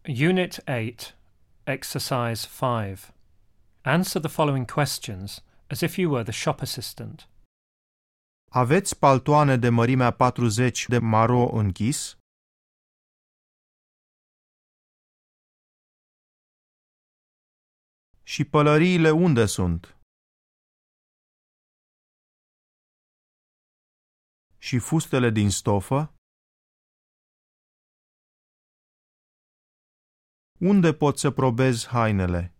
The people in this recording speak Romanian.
Unit 8, Exercise 5. Answer the following questions as if you were the shop assistant. Aveți paltoane de mărimea 40 de maro închis? Și pălăriile unde sunt? Și fustele din stofă? Unde pot să probez hainele?